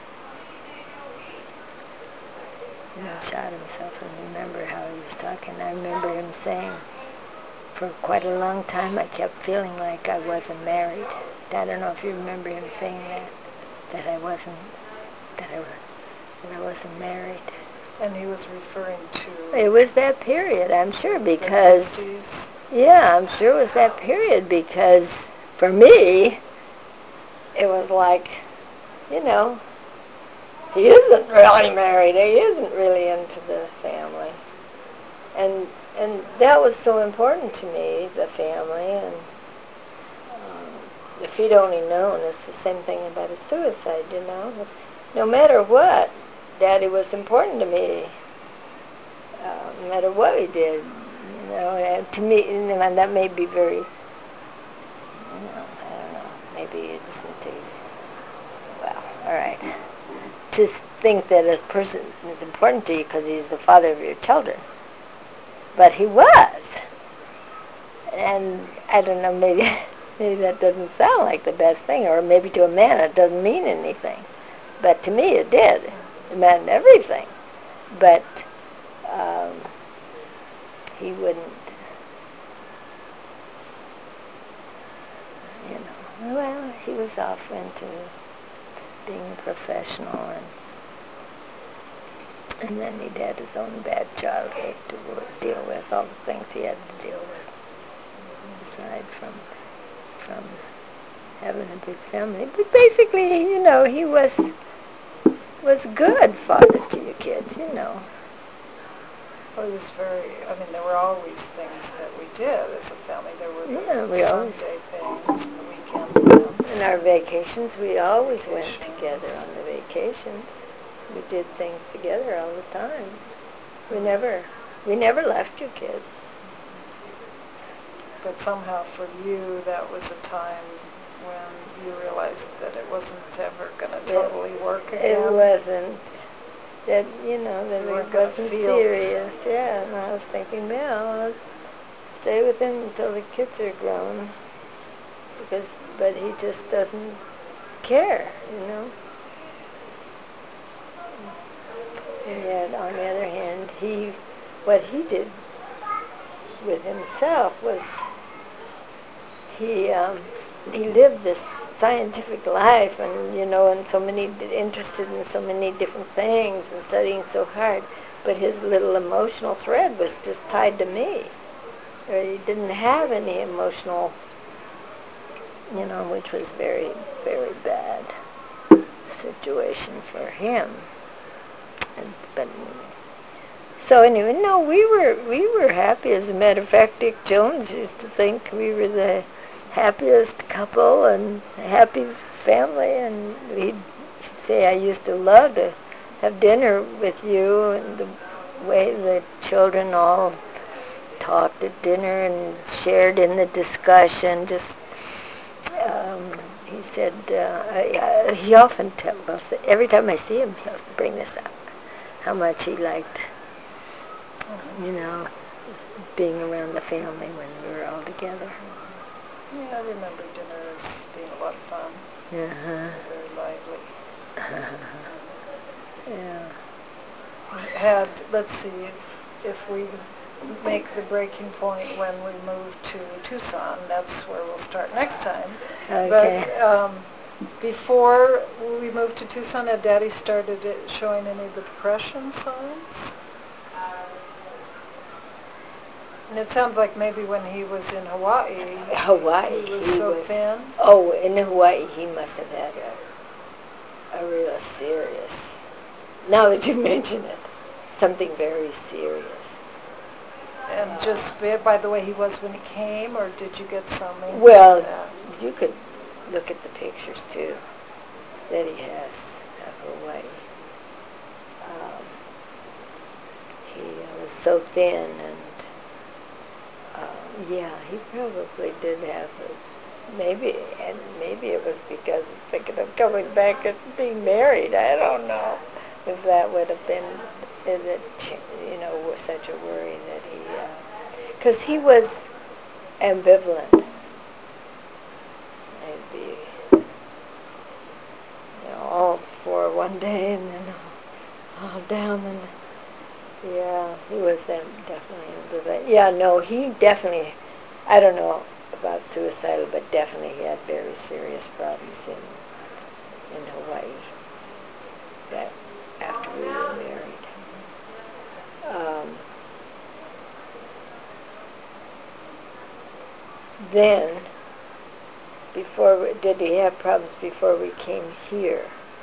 shot himself, and remember how he was talking. I remember him saying, for quite a long time I kept feeling like I wasn't married. I don't know if you remember him saying that I wasn't married. And he was referring to... It was that period, I'm sure, because... The 50s. Yeah, I'm sure it was that period, because for me, it was like, he isn't really married. He isn't really into the family. And that was so important to me, the family. And if he'd only known, it's the same thing about his suicide, No matter what, Daddy was important to me. No matter what he did. To me, and that may be very, I don't know, maybe it isn't too, well, all right. To think that a person is important to you because he's the father of your children. But he was. And I don't know, maybe that doesn't sound like the best thing, or maybe to a man it doesn't mean anything. But to me it did. It meant everything. But he wouldn't, well, he was off into being a professional, and then he'd had his own bad childhood to deal with, all the things he had to deal with, aside from having a big family. But basically, he was good father to your kids, Well, it was there were always things that we did as a family. There were the Sunday things and the weekend events. In our vacations, we always went together on the vacations. We did things together all the time. We never left your kids. But somehow for you, that was a time when you realized that it wasn't ever going to totally work again. It wasn't. That, that it wasn't serious. Yeah, and I was thinking, well, I'll stay with him until the kids are grown. But he just doesn't care, And yet, on the other hand, what he did with himself was he lived this scientific life, and interested in so many different things and studying so hard, but his little emotional thread was just tied to me. He didn't have any emotional, which was very, very bad situation for him. So anyway, no, we were happy. As a matter of fact, Dick Jones used to think we were the happiest couple and happy family, and he'd say, I used to love to have dinner with you, and the way the children all talked at dinner and shared in the discussion. He said, he often tells, every time I see him, he'll bring this up, how much he liked, being around the family when we were all together. Yeah, I remember dinner as being a lot of fun. Uh-huh. Very lively. Yeah. Let's see, if we make the breaking point when we move to Tucson, that's where we'll start next time. Okay. But before we moved to Tucson, had Daddy started showing any of the depression signs? And it sounds like maybe when he was in Hawaii, he was so thin. Oh, in Hawaii, he must have had a real serious, now that you mention it, something very serious. And just by the way he was when he came, or did you get some? Well, you could look at the pictures, too, that he has of Hawaii. He was so thin, and he probably did have maybe it was because of thinking of coming back and being married. I don't know if that would have been, such a worry that because he was ambivalent. He'd be, all for one day and then all down, and he was definitely ambivalent. Yeah, no, he definitely, I don't know about suicidal, but definitely he had very serious problems in Hawaii. That after we were married. Then, did he have problems before we came here?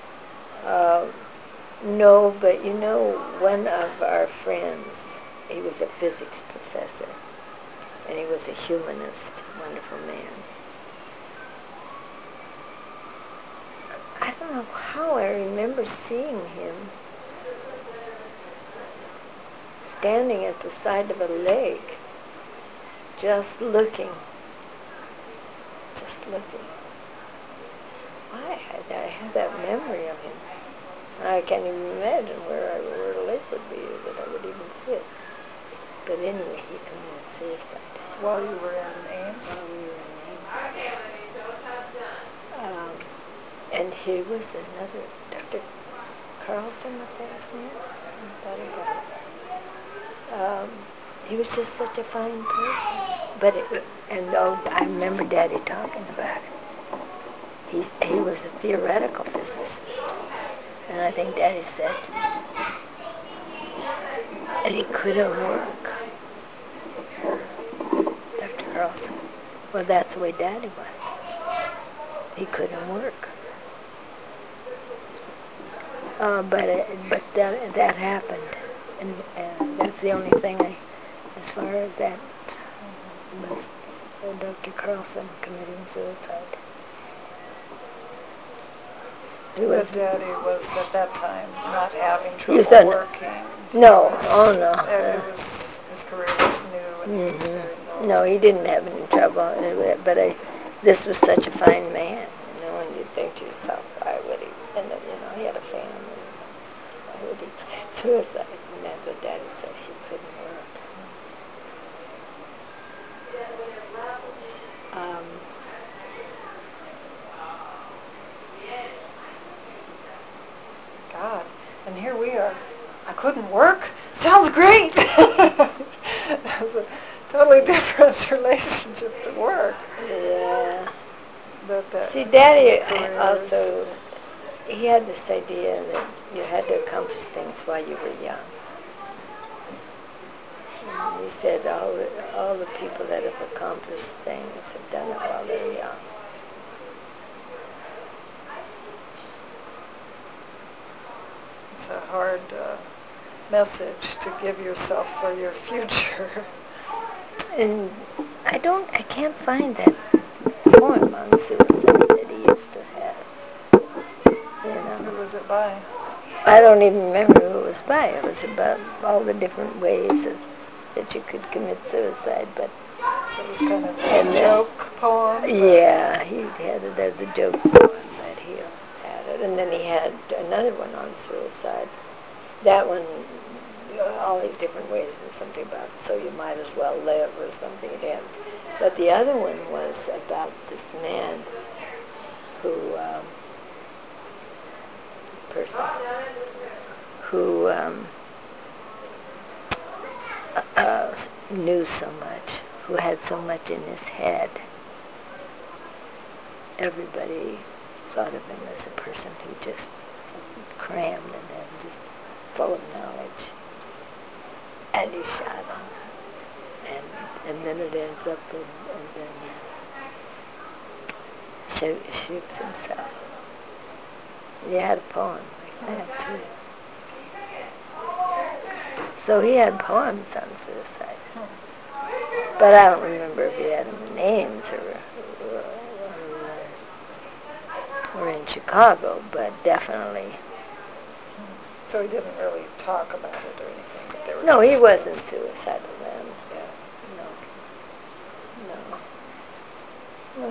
No, but one of our friends, he was a physics professor, and he was a humanist, wonderful man. I don't know how I remember seeing him standing at the side of a lake, just looking. Why? I have that memory of him. I can't even imagine where a lake would be that I would even sit. But anyway, he come and see us like that. While you were in Ames? While we were in Ames. And he was another, Dr. Carlson was that his name? I thought about it. He was just such a fine person. I remember Daddy talking about it. He was a theoretical physicist. And I think Daddy said that he couldn't work. Dr. Carlson. Well, that's the way Daddy was. He couldn't work. But that happened, and that's the only thing as far as that was Dr. Carlson committing suicide. But Daddy was at that time not having was trouble working. No, no. His career was new and he was very low. No, he didn't have any trouble. But this was such a fine man, and you'd think to yourself, why would he? And he had a family. Why would he commit suicide? And that's what Daddy said. He couldn't work. God, and here we are. I couldn't work? Sounds great! That was a totally different relationship to work. Yeah. But see, Daddy also, he had this idea that you had to accomplish things while you were young. And he said all the people that have accomplished things have done it while they're young. It's a hard message to give yourself for your future. And I can't find that poem on suicide that he used to have. Who was it by? I don't even remember who it was by. It was about all the different ways that you could commit suicide, but so it was kind of a joke poem. Yeah, he had it as a joke poem that he had it, and then he had another one on suicide. That one, all these different ways, and something about so you might as well live or something at the end. But the other one was about this man who, who knew so much, who had so much in his head. Everybody thought of him as a person who just crammed and just full of knowledge. And he shot him. And then it ends up and then shoots himself. He had a poem like that too. So he had poems on suicide. But I don't remember if he had them names or in Chicago, but definitely. So he didn't really talk about it or anything? But they were No, he wasn't suicidal then. Yeah. No,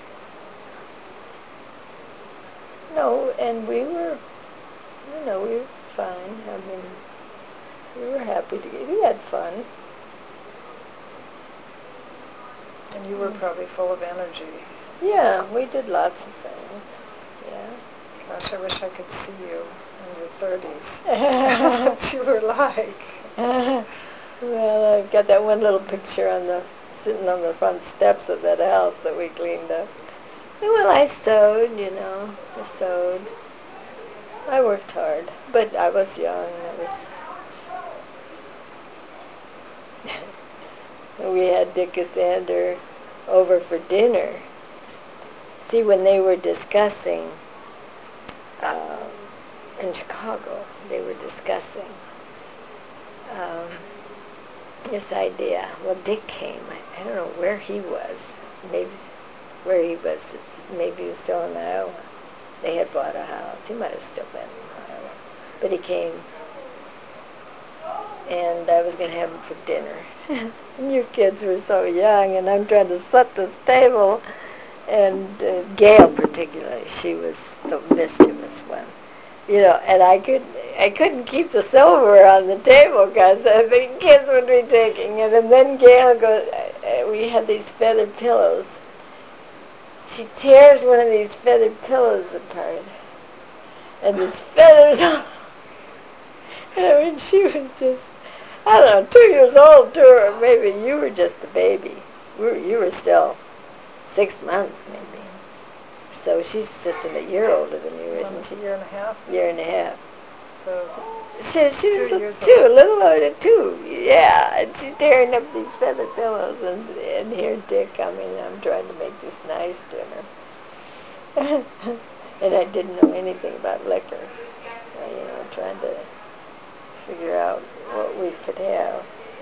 no, and we were fine. I mean, we were happy together. We had fun. And you were probably full of energy. Yeah, we did lots of things. Yeah. Gosh, I wish I could see you in your 30s. What you were like. Well, I've got that one little picture sitting on the front steps of that house that we cleaned up. Well, I sewed, I sewed. I worked hard, but I was young. We had Dick Cassander over for dinner. See, when they were discussing in Chicago, they were discussing this idea. Well, Dick came. I don't know where he was. Maybe he was still in Iowa. They had bought a house. He might have still been in Iowa. But he came, and I was going to have him for dinner. And you kids were so young, and I'm trying to set this table. And Gail particularly, she was the mischievous one. And I couldn't keep the silver on the table because the kids would be taking it. And then Gail goes, we had these feathered pillows. She tears one of these feathered pillows apart. And there's feathers all. I mean, she was just, I don't know, 2 years old too, or maybe you were just a baby. You were still 6 months maybe. So she's just a year older than you, isn't she? year and a half. Year and a half. So She 2 was years two, a old. little older than two. Yeah, and she's tearing up these feather pillows, and here's Dick coming. I'm trying to make this nice dinner. And I didn't know anything about liquor. Trying to figure out what we could have.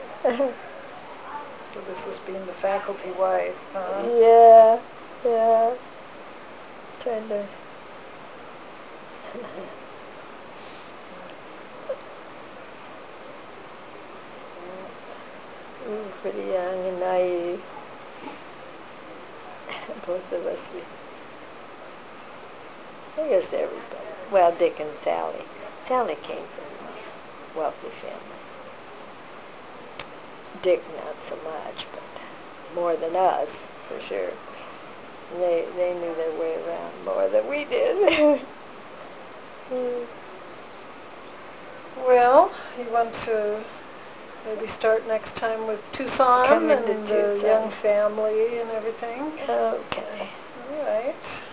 So this was being the faculty wife, huh? Yeah, yeah. Trying to. We were pretty young and naive. Both of us. I guess everybody. Well, Dick and Sally. Sally came from a wealthy family. Dick not so much, but more than us, for sure. And they knew their way around more than we did. Well, you want to maybe start next time with Tucson Come into and the Tucson. young family and everything? Okay. All right.